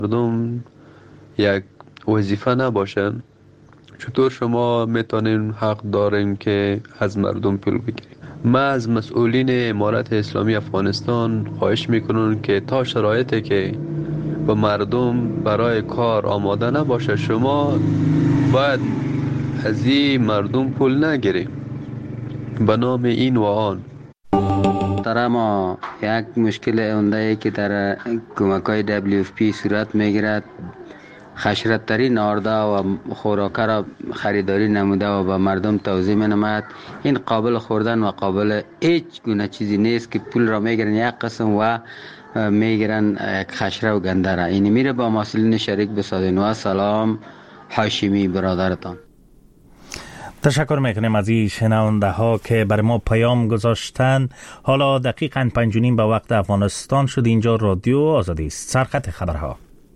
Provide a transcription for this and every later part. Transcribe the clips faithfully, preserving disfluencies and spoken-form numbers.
مردم یک وظیفه نباشه، چطور شما میتونین حق داریم که از مردم پول بگیریم؟ ما از مسئولین امارت اسلامی افغانستان خواهش میکنم که تا شرایطی که به مردم برای کار آماده نباشه، شما باید از این مردم پول نگیریم به نام این و آن. در ما یک مشکل عمده که در کمک‌های دبلیو اف پی صورت میگیرد، خشرت ترین آرده و خوراکه را خریداری نموده و به مردم توضیح می‌نماید این قابل خوردن و قابل هیچ گونه چیزی نیست که پول را میگیرن یک قسم و میگیرن یک خشره و گنده را. این میره با مسئولین شریک بسازین. و سلام، هاشمی برادرتان. تشکر میکنیم از این شنونده ها که بر ما پیام گذاشتن. حالا دقیقاً پنج و نیم به وقت افغانستان شد. اینجا رادیو آزادی است. سرخط خبرها.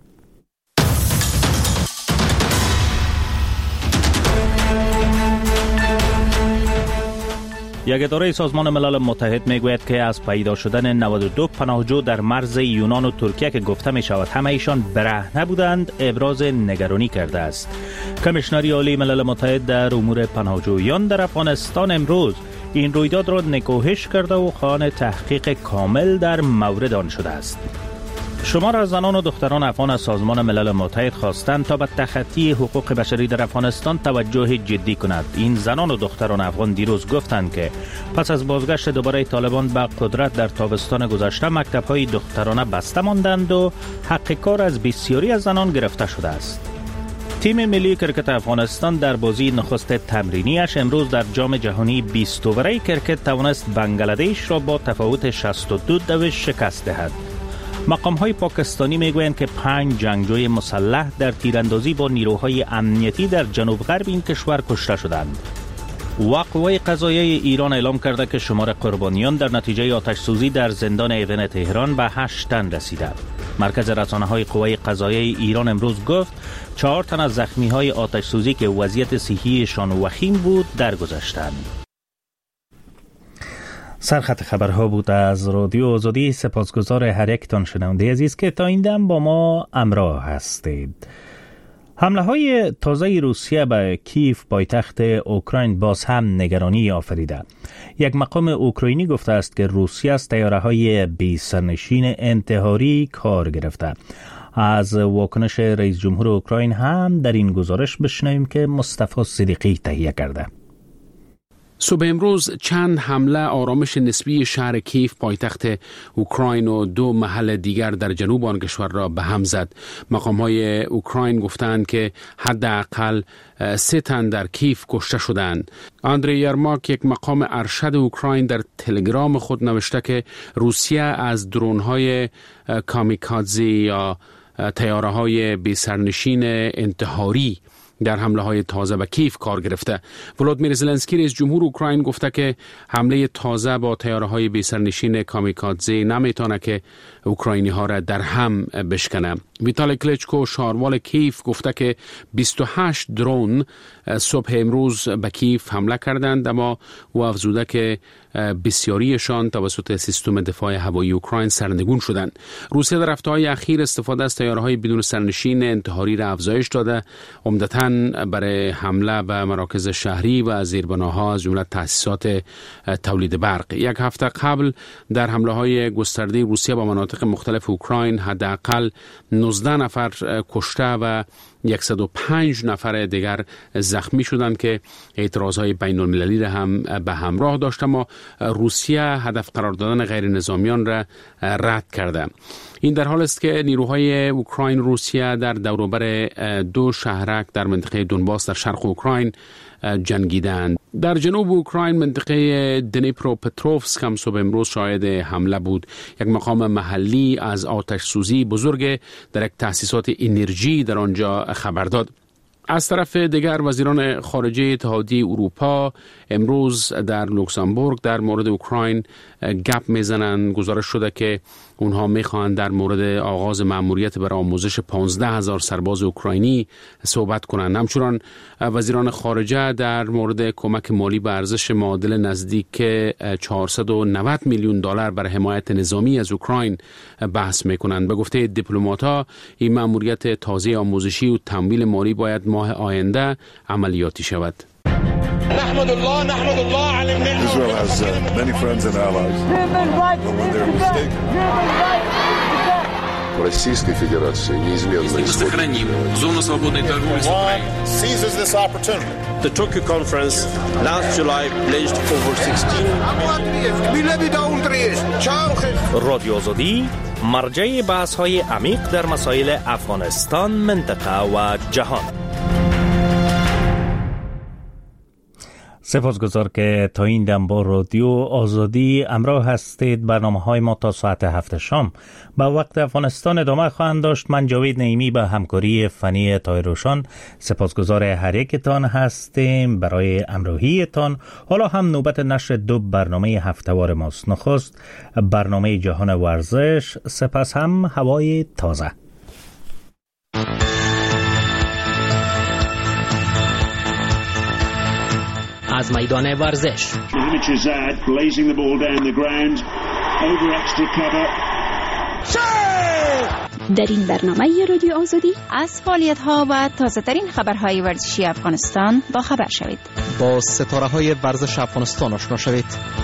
یک اداره سازمان ملل متحد میگوید که از پیدا شدن نود و دو پناهجو در مرز یونان و ترکیه که گفته می شود همه ایشان برهنه بودند ابراز نگرانی کرده است. کمیشنری عالی ملل متحد در امور پناهجویان در افغانستان امروز این رویداد را نکوهش کرده و خواهان تحقیق کامل در مورد آن شده است. شمار از زنان و دختران افغان از سازمان ملل متحد خواستند تا به تخطی حقوق بشری در افغانستان توجه جدی کند. این زنان و دختران افغان دیروز گفتند که پس از بازگشت دوباره طالبان به قدرت در تابستان گذشته مکتب‌های دخترانه بسته ماندند و حق کار از بسیاری از زنان گرفته شده است. تیم ملی کرکت افغانستان در بازی نخست تمرینیش امروز در جام جهانی بیست اووره کرکت توانست بنگلادش را با تفاوت شصت و دو دویست شکست دهد. مقام‌های پاکستانی میگویند که پنج جنگجوی مسلح در تیراندازی با نیروهای امنیتی در جنوب غرب این کشور کشته شدند. و قوای قضاییه ایران اعلام کرده که شمار قربانیان در نتیجه آتش سوزی در زندان ایون تهران به هشت تن رسیده. مرکز رسانه‌های قوای قضاییه ایران امروز گفت چهار تن از زخمی‌های آتش سوزی که وضعیت صحیحشان وخیم بود درگذشتند. سرخط خبرها بود از رادیو آزادی. سپاسگزار هر یکتان شنونده عزیز که تا این دم با ما همراه هستید. حمله های تازه روسیه به کیف پایتخت اوکراین باز هم نگرانی آفریده. یک مقام اوکراینی گفته است که روسیه از طیاره های بی سرنشین انتحاری کار گرفته. از واکنش رئیس جمهور اوکراین هم در این گزارش بشنویم که مصطفی صدیقی تهیه کرده. صبح امروز چند حمله آرامش نسبی شهر کیف پایتخت اوکراین و دو محل دیگر در جنوب آن کشور را به هم زد. مقام‌های اوکراین گفتند که حداقل سه تن در کیف کشته شدند. آندری یرماک، یک مقام ارشد اوکراین، در تلگرام خود نوشته که روسیه از درون‌های کامیکادزی یا طیاره‌های بی سرنشین انتحاری در حمله های تازه به کیف کار گرفته. ولادیمیر زلنسکی رئیس جمهور اوکراین گفته که حمله تازه با طیاره های بی سرنشین کامیکادزه نمیتونه که اوکراینی ها را در هم بشکنه. ویتالی کلیچکو، شاروال کیف، گفته که بیست و هشت درون صبح امروز به کیف حمله کردند، اما او افزوده که بسیاریشان توسط سیستم دفاع هوایی اوکراین سرنگون شدند. روسیه در هفته‌های اخیر استفاده از طیاره‌های بدون سرنشین انتحاری را افزایش داده، عمدتاً برای حمله به مراکز شهری و زیربناها از جمله تأسیسات تولید برق. یک هفته قبل در حمله‌های گسترده روسیه به مناطق مختلف اوکراین حداقل نوزده نفر کشته و صد و پنج نفر دیگر زخمی شدند که اعتراضهای بین المللی را هم به همراه داشت، اما روسیه هدف قرار دادن غیر نظامیان را رد کرده. این در حال است که نیروهای اوکراین روسیه در دوروبر دو شهرک در منطقه دونباس در شرق اوکراین جنگیدند. در جنوب اوکراین منطقه دنیپروپتروفسک هم صبح امروز شاهد حمله بود. یک مقام محلی از آتش سوزی بزرگ در یک تأسیسات انرژی در آنجا خبر داد. از طرف دیگر وزیران خارجه اتحادیه اروپا امروز در لوکزامبورگ در مورد اوکراین گپ میزنند. گزارش شده که اونها میخواهند در مورد آغاز مأموریت برای آموزش پانزده هزار سرباز اوکراینی صحبت کنند. همچنان وزیران خارجه در مورد کمک مالی به ارزش معادل نزدیک چهارصد و نود میلیون دلار برای حمایت نظامی از اوکراین بحث میکنند. به گفته دیپلمات‌ها این مأموریت تازه آموزشی و تمویل مالی باید ماه آینده عملیاتی شود. نحمد الله نحمد الله على النعمة. Israel has uh, many friends and allies. But when they're mistaken. Российской Федерации неизменно сохраним зону свободной торговли с Украиной. Seizes this opportunity. The Tokyo conference last July pledged over sixteen. رادیو آزادی مرجع بحث‌های عمیق در مسائل افغانستان، منطقه و جهان. سپاسگزار که تا این دم با رادیو آزادی همراه هستید. برنامه های ما تا ساعت هفت شام با وقت افغانستان ادامه خواهند داشت. من جاوید نعیمی به همکاری فنی تایروشان سپاسگزار هر یکتان هستیم برای همراهیتان. حالا هم نوبت نشر دو برنامه هفته‌وار ماست. نخست برنامه جهان ورزش، سپس هم هوای تازه. از میدان ورزش در این برنامه رادیو آزادی از فعالیت‌ها و تازه‌ترین خبرهای ورزشی افغانستان با خبر شوید. با ستاره‌های ورزش افغانستان آشنا شوید.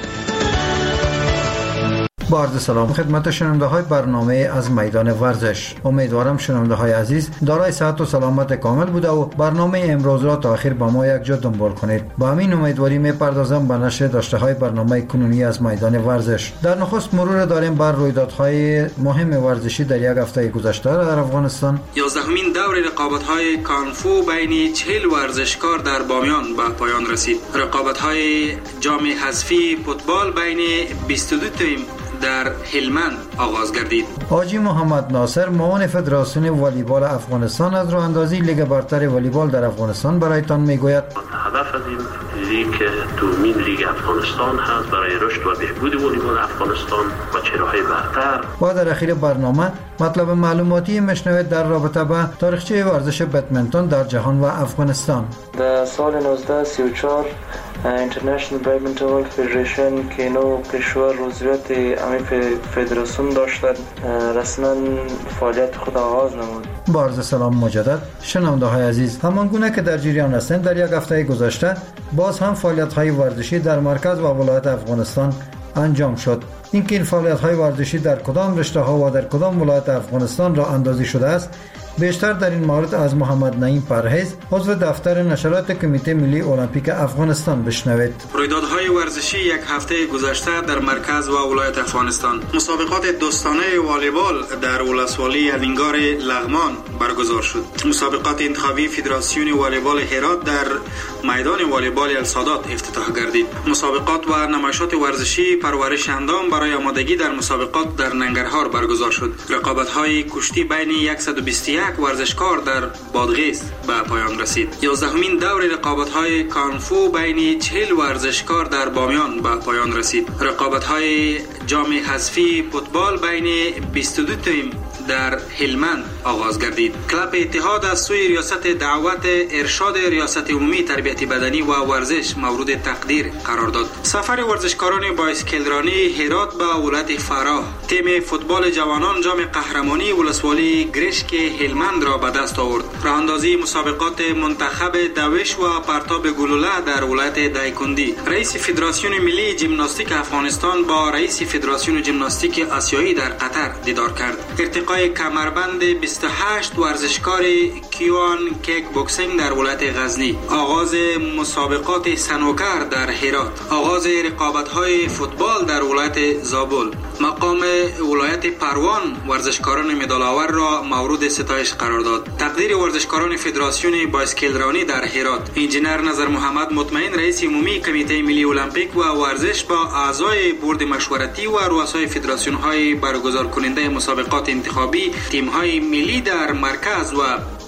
با عرض سلام خدمت شنونده های برنامه از میدان ورزش. امیدوارم شنونده های عزیز دارای صحت و سلامت کامل بوده و برنامه امروز را تا آخر با ما یک جا دنبال کنید. با همین امیدواری میپردازم به نشر داشته های برنامه کنونی از میدان ورزش. در نخست مرور داریم بر رویدادهای مهم ورزشی در یک هفته گذشته در افغانستان. یازدهمین دور رقابت‌های کانفو بین چهل ورزشکار در بامیان به پایان رسید. رقابت‌های جام حذفی فوتبال بین بیست و دو تیم در هلمند آغاز گردید. حاجی محمد ناصر معاون فدراسیون والیبال افغانستان از راه اندازی لیگ برتر والیبال در افغانستان برایتان میگوید هدف از این لیگ دومین لیگ افغانستان هست برای رشد و بهبود والیبال افغانستان و چهره‌های برتر. و در اخیر برنامه مطلب معلوماتی میشنوید در رابطه با تاریخچه ورزش بدمنتون در جهان و افغانستان. در سال نوزده سی و چهار اینترنشنال بدمنتون فدریشن که نو کشور عضویت همین فدراسیون داشتند رسما فعالیت خود آغاز نمود. با عرض سلام مجدد شنونده های عزیز، همان گونه که در جریان هستند در یک هفته گذشته باز هم فعالیت های ورزشی در مرکز و ولایت افغانستان انجام شد. اینکه این فعالیت های ورزشی در کدام رشته ها و در کدام ولایت افغانستان را اندازی شده است بیشتر در این مورد از محمد نعیم پرهیز عضو دفتر نشرات کمیته ملی المپیک افغانستان بشنوید. رویدادهای ورزشی یک هفته گذشته در مرکز و ولایت افغانستان. مسابقات دوستانه والیبال در ولسوالی الینگار لغمان برگزار شد. مسابقات انتخابی فدراسیون والیبال هرات در میدان والیبال السادات افتتاح گردید. مسابقات و نمایشات ورزشی پرورش اندام برای آمادگی در مسابقات در ننگرهار برگزار شد. رقابت‌های کشتی بین صد و بیست و یک ورزشکار در بادغیس به پایان رسید. یازدهمین دور رقابت‌های کانفو بین چهل ورزشکار در بامیان به پایان رسید. رقابت‌های جام حذفی فوتبال بین بیست و دو تیم در هلمند آغاز گردید. کلاب اتحاد از سوی ریاست دعوت ارشاد ریاست عمومی تربیت بدنی و ورزش مورد تقدیر قرار داد. سفر ورزشکاران بایسکلرانی هرات به ولایت فراه، تیم فوتبال جوانان جام قهرمانی ولسوالی گرشک هلمند را به دست آورد. راهاندازی مسابقات منتخب دوش و پرتاب گلوله در ولایت دایکندی. رئیس فدراسیون ملی ژیمناستیک افغانستان با رئیس فدراسیون ژیمناستیک آسیایی در قطر دیدار کرد. ارتقاء کمربند بیست و هشت ورزشکار کیوان کیک بوکسینگ در ولایت غزنی. آغاز مسابقات سنوکر در هرات. آغاز رقابت‌های فوتبال در ولایت زابل. مقام ولایت پروان ورزشکاران مدال‌آور را مورد ستایش قرار داد. تقدیر ورزشکاران فدراسیون بایسکلرانی در هرات. انجینر نظر محمد مطمئن رئیس عمومی کمیته ملی المپیک و ورزش با اعضای بورد مشورتی و رؤسای فدراسیون‌های برگزار کننده مسابقات انتخابی تیم‌های ملی در مرکز و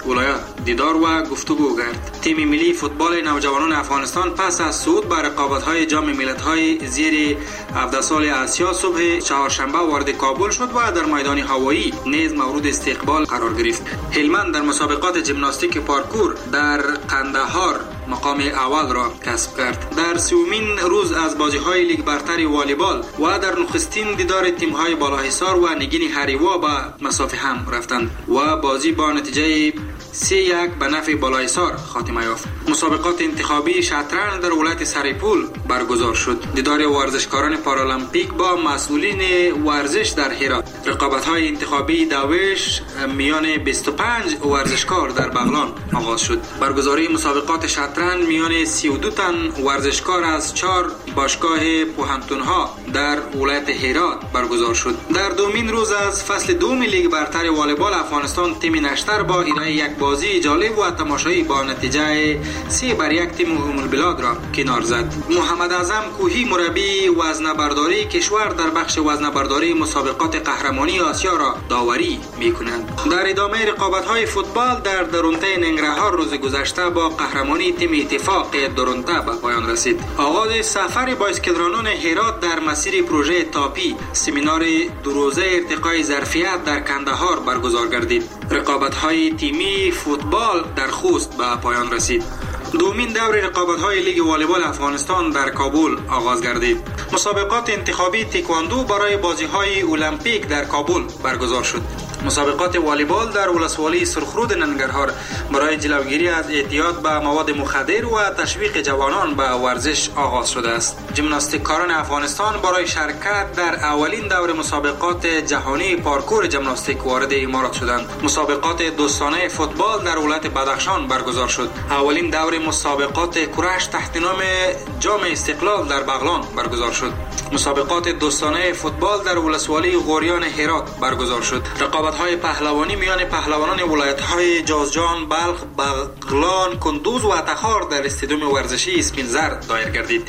ولایت دیدار و گفتگو کرد. تیم ملی فوتبال نوجوانان افغانستان پس از صعود به رقابت‌های جام ملت‌های زیر هفده سال آسیا صبح چهارشنبه وارد کابل شد و در میدان هوایی نیز مورد استقبال قرار گرفت. هلمند در مسابقات ژیمناستیک پارکور در قندهار مقام اول را کسب کرد. در سومین روز از بازی‌های لیگ برتر والیبال و در نخستین دیدار تیم‌های بالاحصار و نگین هریوا به مسافه هم رفتند و بازی با نتیجه سه یک به نفع بالاحصار خاتمه یافت. مسابقات انتخابی شطرنج در ولایت سرپول برگزار شد. دیدار ورزشکاران پارالمپیک با مسئولین ورزش در هرات. رقابت‌های انتخابی دویش میان بیست و پنج ورزشکار در بغلان آغاز شد. برگزاری مسابقات شطرنج میان سی و دو تن ورزشکار از چهار باشگاه پوهنتون‌ها در ولایت هرات برگزار شد. در دومین روز از فصل دوم لیگ برتر والیبال افغانستان تیم نشتر با ارائه یک بازی جالب و تماشایی با نتیجه سه بر یک تیم ام البلاد را کنار زد. محمد اعظم کوهی مربی وزنه‌برداری کشور در بخش وزنه‌برداری مسابقات قهرمانی آسیا را داوری می‌کند. در ادامه رقابت‌های فوتبال در درونته ننگرهار روز گذشته با قهرمانی تیم اتفاق درونته به پایان رسید. آغاز سفر بایسکلرانان هرات در مسیر پروژه تاپی سمینار دو روزه ارتقای ظرفیت در کندهار برگزار گردید. رقابت‌های تیمی فوتبال در خوست به پایان رسید. دومین دور رقابت‌های لیگ والیبال افغانستان در کابل آغاز گردید. مسابقات انتخابی تکواندو برای بازی‌های المپیک در کابل برگزار شد. مسابقات والیبال در ولسوالی سرخرود ننگرهار برای جلوگیری از اعتیاد به مواد مخدر و تشویق جوانان به ورزش آغاز شده است. ژیمناستیککاران افغانستان برای شرکت در اولین دور مسابقات جهانی پارکور ژیمناستیک وارد امارات شدند. مسابقات دوستانه فوتبال در ولایت بدخشان برگزار شد. اولین دور مسابقات کرش تحت نام جام استقلال در بغلان برگزار شد. مسابقات دوستانه فوتبال در ولسوالی غوریان هرات برگزار شد. رقابت‌های پهلوانی میان پهلوانان ولایت‌های جوزجان، بلخ، بغلان، کندوز و تخار در استادیوم ورزشی اسپینزر دایر گردید.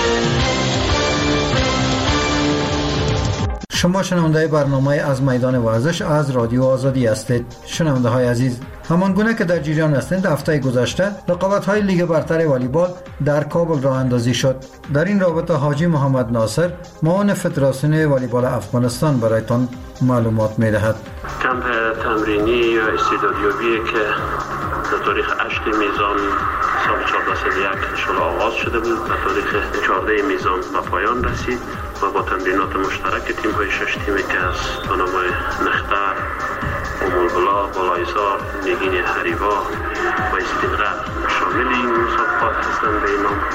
شما شنونده برنامه از میدان ورزش از رادیو آزادی هستید. شنونده های عزیز، همان گونه که در جریان هستند، هفته گذشته رقابت های لیگ برتر والیبال در کابل راه اندازی شد. در این رابطه حاجی محمد ناصر معاون فدراسیون والیبال افغانستان برایتان معلومات می‌دهد. کمپ تمرینی یا استعدادیابی که در تاریخ هشت میزان سال چهارده سال یک انشالله آغاز شده بود، در تاریخ چهارده میزان به پایان رسید و با تمرینات مشترک تیم های شش تیمی که از بنامه نختر، ام البلاد، بالاحصار، نگین هریوا و اسپینغر شامل این مسابقات هستند. به این نام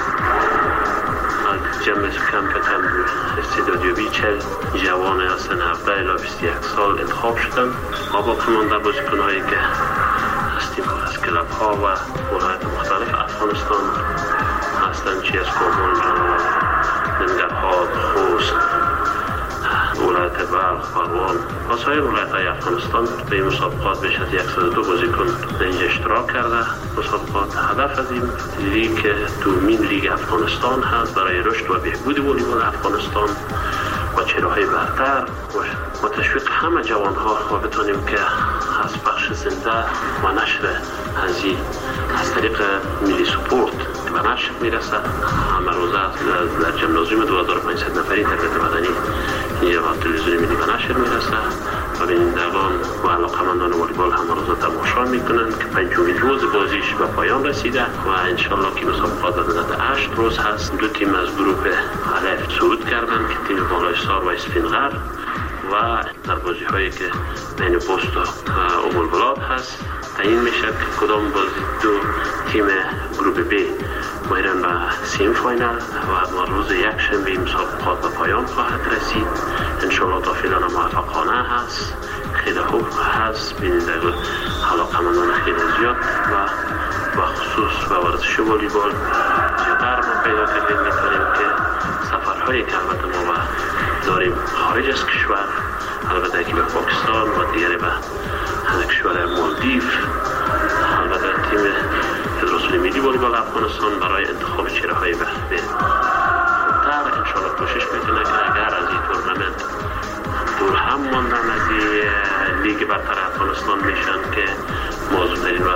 جمع کمپ استعدادیابی چهل جوان از سن هفده الی بیست و یک سال انتخاب شدند. ما با کمانده بازیکن‌هایی که از تیم از کلاب ها و ولایت مختلف افغانستان هستند، چی از کابل، ننگرهار، خوست، ولایت بلخ، بغلان و سایر ولایت‌های افغانستان به این مسابقات بیش از صد و دو بازیکن در اینجا اشتراک کرده. مسابقات هدف از این لیگ دومین لیگ افغانستان هست برای رشد و بهبود والیبال افغانستان و چهره‌های برتر و تشویق همه جوان‌ها و بتونیم که از پخش زنده و نشر هزی از طریق ملی سپورت به نشر میرسه. همه روزه در جمنازیوم دو هزار و پانصد نفری تربیت بدنی اینجا و تلویزیون ملی به نشر میرسه و بینندگان و علاقمندان والیبال همه روزه تماشا میکنن که پنجمین روز بازیش به پایان رسیده و انشالله که مسابقات در مدت هشت روز هست. دو تیم از گروه الف صعود کردن که تیم بالاحصار و اسپینغر و در بازی هایی که بین پست و ام البلاد هست تعیین میشه که کدام بازی دو تیم گروه بی میرن به سیم فاینال و ما روز یک شنبه مسابقات به پایان خواهد رسید. انشالله تا فعلا موفقانه هست، خیلی خوب هست. بینندگان علاقمندان خیلی زیاد و بخصوص به ورزش والیبال زیادتر ما پیدا کردیم. میتونیم که سفرهایی که البته ما داریم خارج از کشور، البته که به پاکستان و دیگری به کشور مالدیو، البته تیم فدراسیون ملی والیبال افغانستان برای انتخاب چهره‌های بهتر انشالله کوشش میکنه که اگر از این تورنمنت دور هم ماندن از این لیگ برتر افغانستان میشن که موضوع ترین و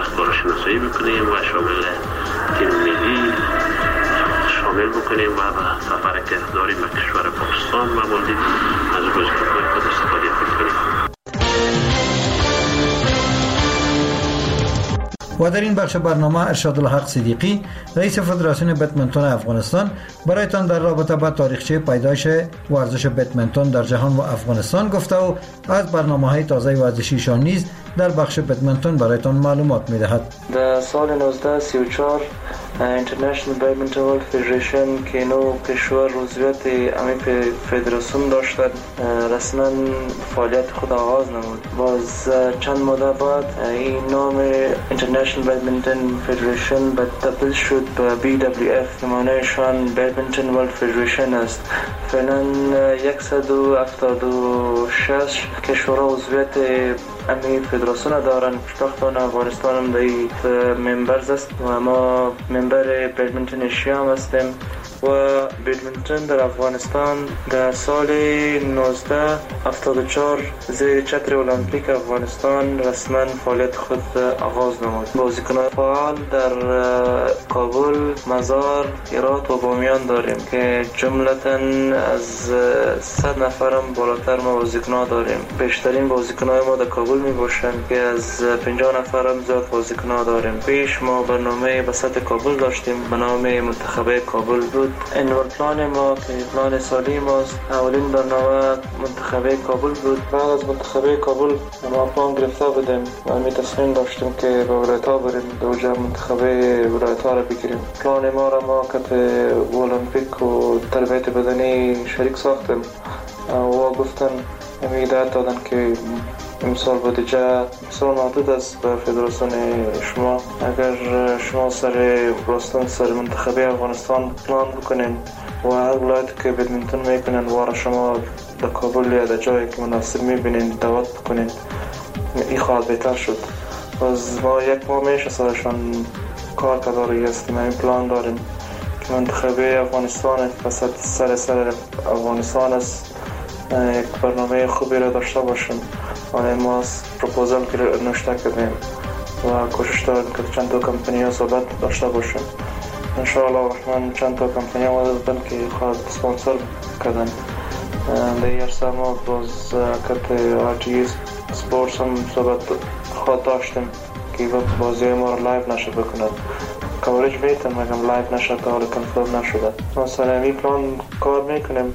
شناسایی بکنیم و شامل تیم ملی شامل بکنیم و به سفر که داریم به کشور پاکستان و مالدیو از بازیکن‌های خود استفاده کنیم. و در این بخش برنامه ارشاد الحق صدیقی رئیس فدراسیون بدمنتون افغانستان برایتان در رابطه با تاریخچه پیدایش ورزش بدمنتون در جهان و افغانستان گفته و از برنامه‌های تازه ورزشیشان نیز در بخش بدمنتون برایتان معلومات می‌دهد. در سال نوزده سی و چهار اینترنشنال بدمنتون ورلد فدریشن که نو کشور عضویت امی فدراسیون داشتند رسما فعالیت خود آغاز نمود. باز چند مدت بعد این نام اینترنشنال بدمنتون فدریشن تبدیل شد به بی دبلیو اف که معنیشان بدمنتون ورلد فدریشن است. فعلا صد و هفتاد و شش کشور عضویت امی فدراسیون دارن. پشتاختان افغانستان هم در ممبرز است و ما ممبر بدمنتون ایشیا هم هستیم و بدمنتون در افغانستان در سال نوزده هفتاد و چهار زیر چتر المپیک افغانستان رسما فعالیت خود آغاز نمود. بازیکنان فعال در کابل، مزار، هرات و بامیان داریم که جملتاً از صد نفرم بالاتر ما بازیکنان داریم. بیشترین بازیکنان ما در کابل می باشند که از پنجاه نفرم زیاد بازیکنان داریم. پیش ما برنامه به سطح کابل داشتیم به نام منتخب کابل بود. انوار پلان ما که پلان سالی ماست اولین برنامه منتخب کابل بود. بعد از منتخب کابل ما پلان گرفته بودیم و می تصمیم داشتیم که به ولایت ها بریم دوجا منتخب ولایت ها را بگیریم. پلان ما را ما که المپیک و تربیت بدنی شریک ساختیم و گفتن هدایت دادن که امسال بودجه بسیار محدود است به فدراسیون شما. اگر شما سر راستن سر منتخب افغانستان پلان بکنین و هر ولایت که بدمنتون میکنین وارا شما در کابل یا در جایی که مناسب میبینین دعوت بکنین این خواهد بهتر شد. از ما یک ماه میشه سرشان کار کداری هستیم. این پلان داریم که منتخب افغانستان فساد سر سر افغانستان است یک برنامه خوبی را داشته باشیم. آن ما پروپوزال که نوشته کردیم و کوشش داریم که چند تا کمپانی ها صحبت داشته باشیم. انشاءالله الرحمن چند تا کمپانی ها دادن که خواهد سپانسر کردن. در این عرصه ما باز که آر تی سپورتس هم صحبت خواهد داشتیم که بازی ما را لایو نشد بکند. کاورج بیتن مگم لایو نشد تا حال کنفرم نشده. ما سر امی پلان کار میکنیم.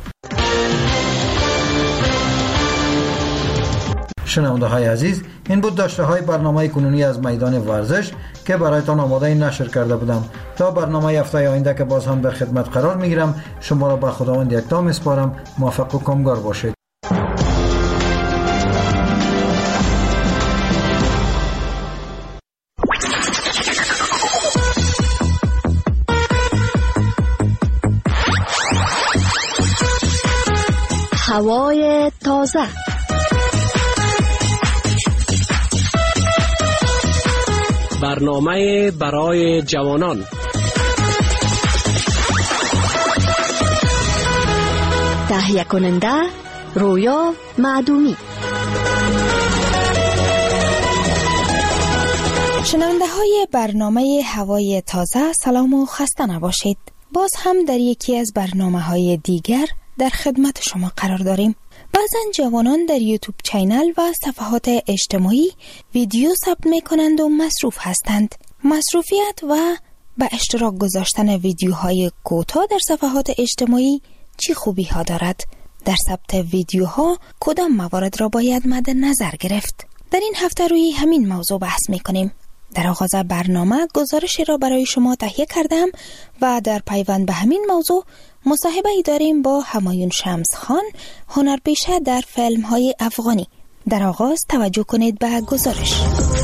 شنونده های عزیز، این بود داشته های برنامه کنونی از میدان ورزش که برایتان آماده نشر کرده بودم. تا برنامه هفته آینده که باز هم در خدمت قرار میگیرم شما را به خداوند یکتا میسپارم. موفق و کامگار باشید. هوای تازه برنامه برای جوانان. تهیه کننده رویا معدومی. شنونده های برنامه هوای تازه سلام و خسته نباشید. باز هم در یکی از برنامه های دیگر در خدمت شما قرار داریم. بعضن جوانان در یوتیوب چینل و صفحات اجتماعی ویدیو ثبت می کنند و مصروف هستند. مصروفیت و به اشتراک گذاشتن ویدیوهای کوتاه در صفحات اجتماعی چی خوبی ها دارد؟ در ثبت ویدیوها کدام موارد را باید مد نظر گرفت؟ در این هفته روی همین موضوع بحث می کنیم. در آغاز برنامه گزارشی را برای شما تهیه کردم و در پیوند به همین موضوع مصاحبه ای داریم با همایون شمس خان، هنرپیشه در فیلم های افغانی. در آغاز توجه کنید به گزارش.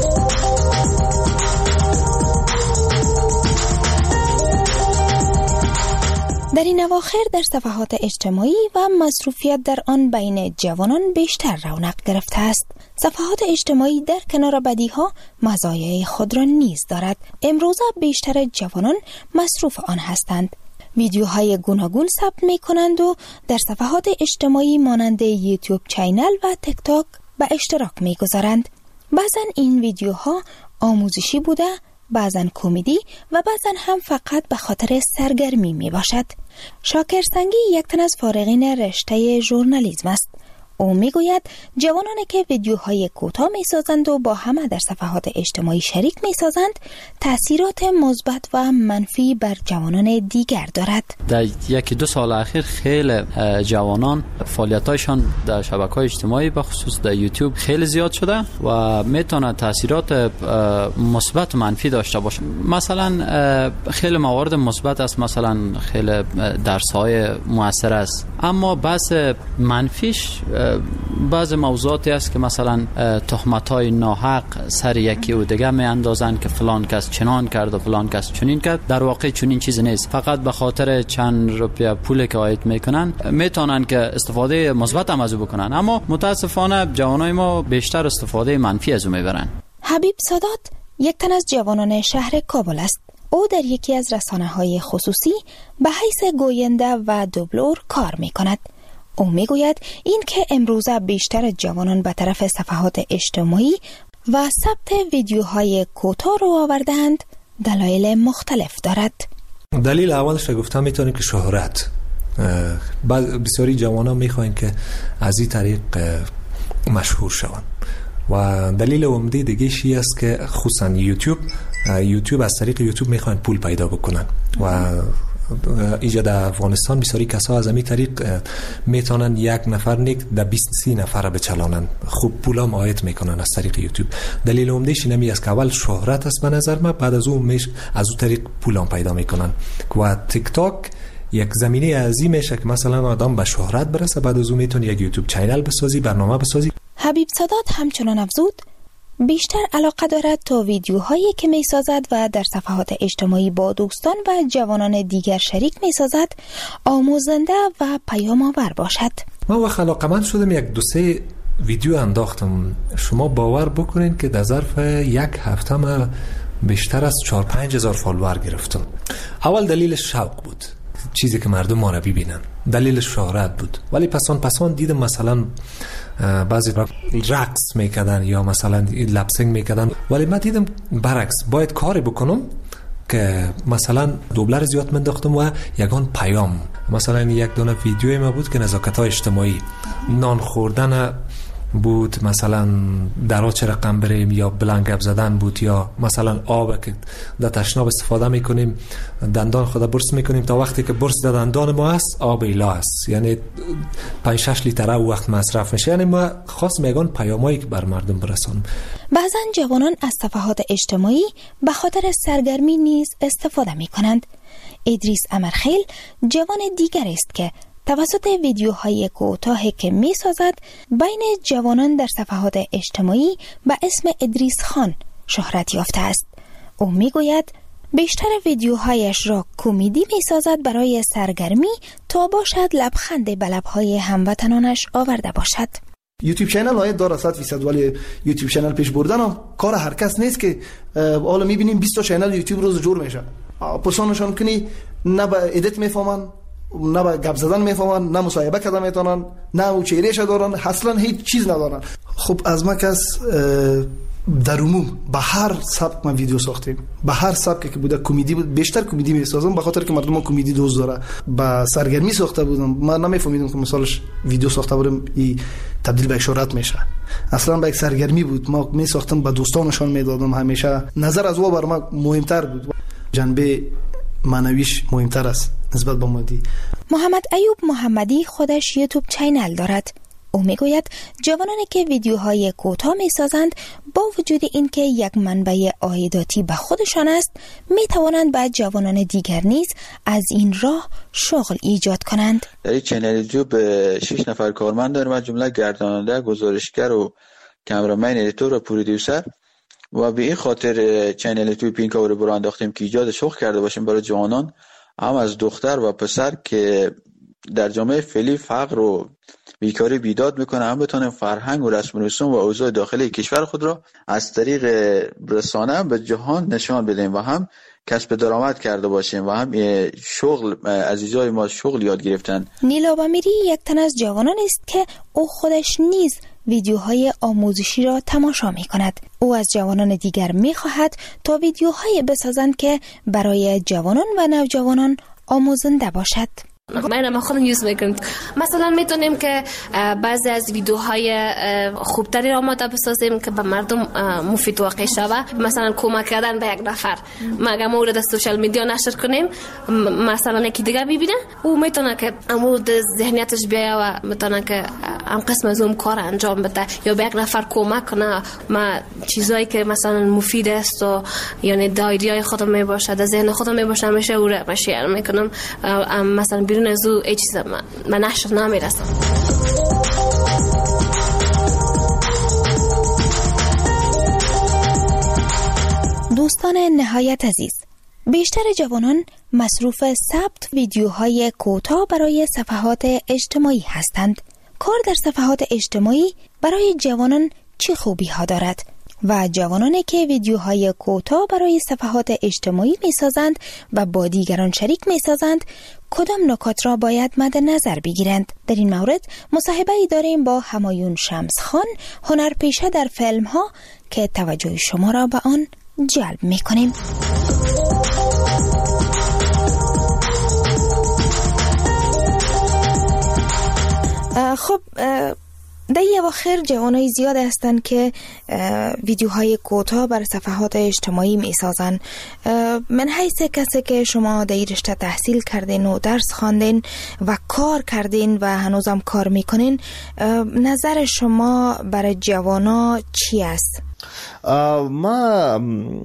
در این اواخر در صفحات اجتماعی و مصروفیت در آن بین جوانان بیشتر رونق گرفته است. صفحات اجتماعی در کنار بدیها مزایای خود را نیز دارد. امروزه بیشتر جوانان مصروف آن هستند. ویدیوهای گوناگون ثبت می کنند و در صفحات اجتماعی مانند یوتیوب چینل و تیک تاک به اشتراک می گذارند. بعضن این ویدیوها آموزشی بوده بعضن کمدی و بعضن هم فقط به خاطر سرگرمی می باشد. شاکر سنگی یک تن از فارغین رشته ژورنالیسم است. او میگوید جوانانی که ویدیوهای کوتاه میسازند و با همه در صفحات اجتماعی شریک میسازند تأثیرات مثبت و منفی بر جوانان دیگر دارد. در یکی دو سال اخیر خیلی جوانان فعالیتایشان در شبکه‌های اجتماعی به خصوص در یوتیوب خیلی زیاد شده و میتونه تأثیرات مثبت و منفی داشته باشه. مثلا خیلی موارد مثبت است، مثلا خیلی درس‌های موثر است، اما بحث منفیش بعض موضوعاتی است که مثلا تهمت‌های ناحق سر یکی و دیگه می اندازند که فلان کس چنان کرد و فلان کس چنین کرد. در واقع چنین چیزی نیست، فقط به خاطر چند روپیه پولی که عاید میکنن میتونن که استفاده مثبت هم از او بکنن، اما متاسفانه جوانای ما بیشتر استفاده منفی از او میبرن. حبیب سادات یک تن از جوانان شهر کابل است. او در یکی از رسانه‌های خصوصی به حیث گوینده و دوبلور کار میکند. او میگوید این که امروزه بیشتر جوانان به طرف صفحات اجتماعی و ثبت ویدیوهای کوتاه رو آوردند دلایل مختلف دارد. دلیل اولش رو گفتم میتونه که شهرت. بسیاری جوانان میخواین که از این طریق مشهور شوند و دلیل عمده دیگه شی است که خصوصا یوتیوب یوتیوب از طریق یوتیوب میخواین پول پیدا بکنن و اینجا در افغانستان بسیاری کسا از همین طریق میتونن یک نفر نیک در بیست سی نفر بچلانن، خوب پول هم عاید میکنن از طریق یوتیوب. دلیل عمدهش اینمی است که اول شهرت است به نظر من، بعد از اون میش از اون طریق پول هم پیدا میکنن و تیک تاک یک زمینه عظیم میشه که مثلا آدم به شهرت برسه، بعد از اون میتونی یک یوتیوب چینل بسازی، برنامه بسازی. حبیب سادات همچنان افزود بیشتر علاقه دارد تا ویدیوهایی که می سازد و در صفحات اجتماعی با دوستان و جوانان دیگر شریک می سازد آموزنده و پیام آور باشد. من وقت علاقمند شدم یک دو سه ویدیو انداختم. شما باور بکنین که در ظرف یک هفته من بیشتر از چهار پنج هزار فالوور گرفتم. اول دلیلش شوق بود، چیزی که مردم ما را ببینن. دلیلش شهرت بود، ولی پسان پسان دیدم مثلا بعضی رقص میکردن یا مثلا لپسینگ میکردن، ولی من دیدم برعکس باید کاری بکنم که مثلا دوبلر زیاد منداختم و یگان پیام. مثلا یک دونه ویدیوی ما بود که نزاکت‌های اجتماعی، نان خوردن بود، مثلا درا چه رقم بریم، یا بلنگب زدن بود، یا مثلا آب که در تشناب استفاده میکنیم دندان خود برس میکنیم تا وقتی که برس در دندان ما است آب ایلا است، یعنی پنج شش لیتر او وقت مصرف میشه. یعنی ما خاص میگن پیامایی که بر مردم برسانم. بعضا جوانان از صفحات اجتماعی به خاطر سرگرمی نیز استفاده میکنند. ادریس امرخیل جوان دیگر است که توسط ویدیوهای کوتاهی که می سازد بین جوانان در صفحات اجتماعی به اسم ادریس خان شهرت یافته است. او می گوید بیشتر ویدیوهایش را کمدی می سازد برای سرگرمی تا باشد لبخند به لبهای هموطنانش آورده باشد. یوتیوب چینل های داره صد فیصد، ولی یوتیوب چینل پیش بردن هم کار هر کس نیست که حالا می بینیم بیست تا چینل یوتیوب روز جور میشه. پرسانشان کنی نه به ادیت میفهمن، نه با گپ زدن میفهمن، نه مصاحبه کردن میتونن، نه او چهرهش دارن، اصلا هیچ چیز ندارن. خب از ما کس در عموم به هر سبک ما ویدیو ساختیم، به هر سبکی که بوده کمدی بود، بیشتر کمدی میسازم به خاطر که مردم ما کمدی دوست داره. با سرگرمی ساخته بودم، من نمیفهمیدم که مثالش ویدیو ساخته بودم این تبدیل به شهرت میشه. اصلا به یک سرگرمی بود، ما میساختم به دوستانشان میدادم، همیشه نظر از او بر ما مهمتر بود، جنبه معنویش مهمتر است نسبت به مادی. محمد ایوب محمدی خودش یوتیوب چینل دارد. او میگوید جوانانی که ویدیوهای کوتاه میسازند با وجود اینکه یک منبع عایداتی به خودشان است، میتوانند به جوانان دیگر نیز از این راه شغل ایجاد کنند. در این چینل یوتیوب شش نفر کارمند داریم، از جمله گرداننده، گزارشگر و کامرامن، ادیتور و پرودیوسر. و به این خاطر چینل یوتیوب این کار رو انداختیم که ایجاد شغل کرده باشیم برای جوانان، هم از دختر و پسر که در جامعه فعلی فقر و بیکاری بیداد میکنه، هم بتونیم فرهنگ و رسم و رسوم و اوضاع داخلی کشور خود را از طریق رسانه به جهان نشان بدیم و هم کسب درآمد کرده باشیم و هم شغل عزیزای ما شغل یاد گرفتن. نیلا بامیری یک تن از جوانان است که او خودش نیز ویدیوهای آموزشی را تماشا می کند. او از جوانان دیگر می خواهد تا ویدیوهای بسازند که برای جوانان و نوجوانان آموزنده باشد. من ما خودم یوز میکنم. مثلا میتونیم که بعضی از ویدیوهای خوبتری را آماده بسازیم که به مردم مفید واقع شود. مثلا کمک کردن به یک نفر مگه مورد از سوشال میدیا نشر کنیم، مثلا یکی دیگه ببینه او میتونه که مورد ذهنیتش بیایه و میتونه که هم قسم از اون کار انجام بده یا به یک نفر کمک کنه. ما چیزایی که مثلا مفید است و یعنی دایریای خودم میباشه در ذهن خودم میباشه همیشه او را شیر میکنم. مثلا بیرون از او ای چیز من, من نشر نمیرسم. دوستان نهایت عزیز، بیشتر جوانان مصروف ثبت ویدیوهای کوتاه برای صفحات اجتماعی هستند. کار در صفحات اجتماعی برای جوانان چه خوبی ها دارد؟ و جوانانی که ویدیوهای کوتاه برای صفحات اجتماعی می سازند و با دیگران شریک می سازند کدام نکات را باید مد نظر بگیرند؟ در این مورد مصاحبه ای داریم با همایون شمس خان، هنرپیشه در فیلم ها که توجه شما را به آن جلب می کنیم. خب در این اواخر جوانای زیاد هستند که ویدیوهای کوتاه بر صفحات اجتماعی می سازن. من حیث کسی که شما در این رشته تحصیل کردین و درس خواندین و کار کردین و هنوزم کار میکنین، نظر شما برای جوانا چی است؟ ما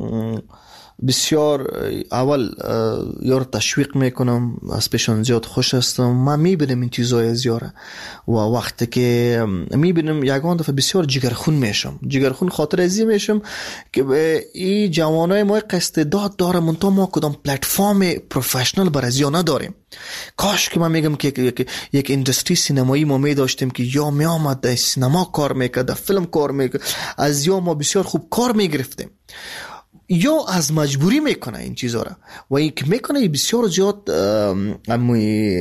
بسیار اول یار تشویق میکنم، از پیشان زیاد خوش هستم. ما میبینم این چیزای از یاره و وقتی که میبینم یگان دفعه بسیار جگرخون میشم. جگرخون خاطر ازی میشم که این جوانای ما قصدداد داره منتها ما کدام پلتفرم پروفشنال بر از یا نداریم. کاش که من میگم که یک, یک اندستری سینمایی ما می داشتیم که یا می آمد در سینما کار میکرد، در فیلم کار میکرد، از یا ما بسیار خوب کار میگرفتیم. یا از مجبوری میکنه این چیزا را و این که میکنه بسیار زیاد اموی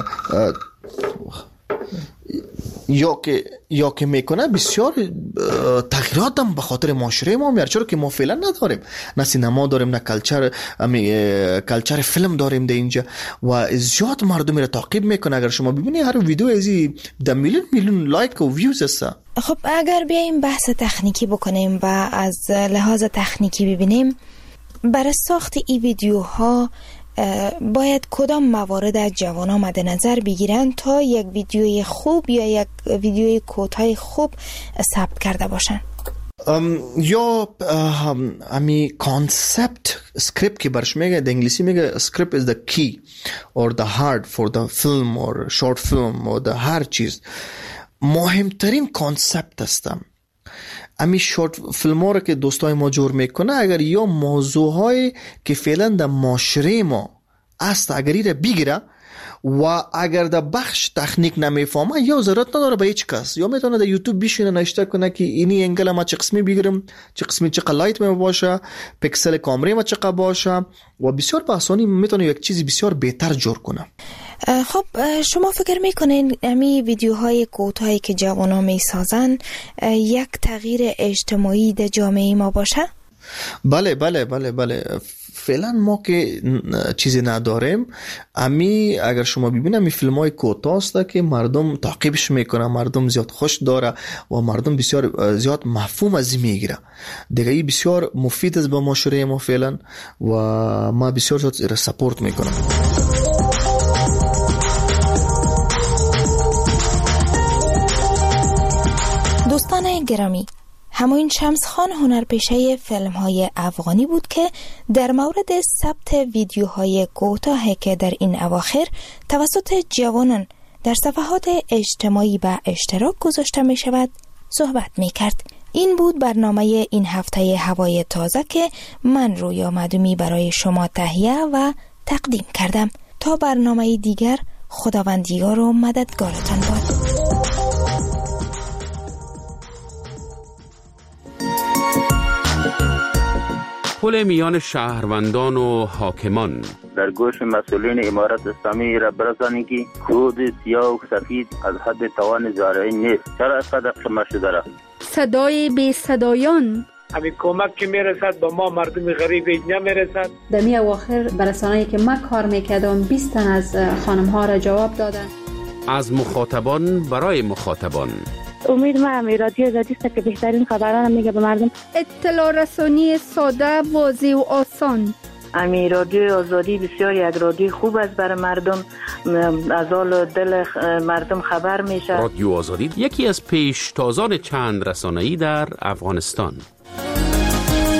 یا که یا که میکنه بسیار تغییرات هم به خاطر معاشره ما میاره، چرا که ما فعلا نداریم، نه سینما داریم، نه کلچر کلچر فیلم داریم در اینجا و زیاد مردم را تعقیب میکنه. اگر شما ببینید هر ویدیو ازی ده میلیون میلیون لایک و ویوز است. خب اگر بیایم بحث تکنیکی بکنیم و از لحاظ تکنیکی ببینیم، برای ساخت این ویدیوها باید کدام موارد از جوانان مد نظر بگیرن تا یک ویدیوی خوب یا یک ویدیوی کوتاه خوب ثبت کرده باشن؟ یا امی کانسپت سکریپت که برش میگه، در انگلیسی میگه سکریپت is the key or the heart for the film or short film or the هر چیز. مهمترین کانسپت هستم. امی شورت فیلم ها رو که دوستای ما جور میکنه، اگر یا موضوع های که فعلا در معاشره ما است اگری را بگیره و اگر در بخش تکنیک نمیفهمه یا ضرورت نداره به هیچ کس، یا میتونه در یوتیوب بشینه نشته کنه که اینی انگل ما چه قسمی بگیرم، چه قسمی چه لایت می باشه، پکسل کامره ما چه باشه و بسیار به آسانی میتونه یک چیزی بسیار بهتر جور کنه. خب شما فکر میکنین امی ویدیوهای کوتاهی که جوانا میسازن یک تغییر اجتماعی در جامعه ما باشه؟ بله بله بله بله فعلا ما که چیزی نداریم. امی اگر شما ببینید امی فیلم های کوتاه است که مردم تعقیبش میکنه، مردم زیاد خوش داره و مردم بسیار زیاد مفهوم از این میگیره دیگه. ای بسیار مفید است به معاشره ما فعلا و ما بسیار زیاد سپورت میکنم. دوستان گرامی، همایون شمس خان هنرپیشه فیلم های افغانی بود که در مورد ثبت ویدیوهای کوتاهی که در این اواخر توسط جوانان در صفحات اجتماعی به اشتراک گذاشته می شود صحبت می کرد. این بود برنامه این هفته هوای تازه که من رویا مدومی برای شما تهیه و تقدیم کردم. تا برنامه دیگر، خداوندیار و مددگارتان باد. پل میان شهروندان و حاکمان. در در گوش مسئولین امارت اسلامی را برسانید که کود سیاه و سفید از حد توان زارعی نیست. چرا از قدر قمه شده را؟ صدای بی صدایان همین کمک که میرسد به ما مردم غریب نمیرسد. در می اواخر برسانه‌ای که من کار میکردم بیست تن از خانم ها را جواب دادن. از مخاطبان برای مخاطبان. امید ما هم رادیو آزادی است که بهترین خبران میگه به مردم. اطلاع رسانی ساده، واضح و آسان. امی رادیو آزادی بسیار یک رادیو خوب است برای مردم، از حال دل مردم خبر میشه. رادیو آزادی یکی از پیشتازان چند رسانه‌ای در افغانستان.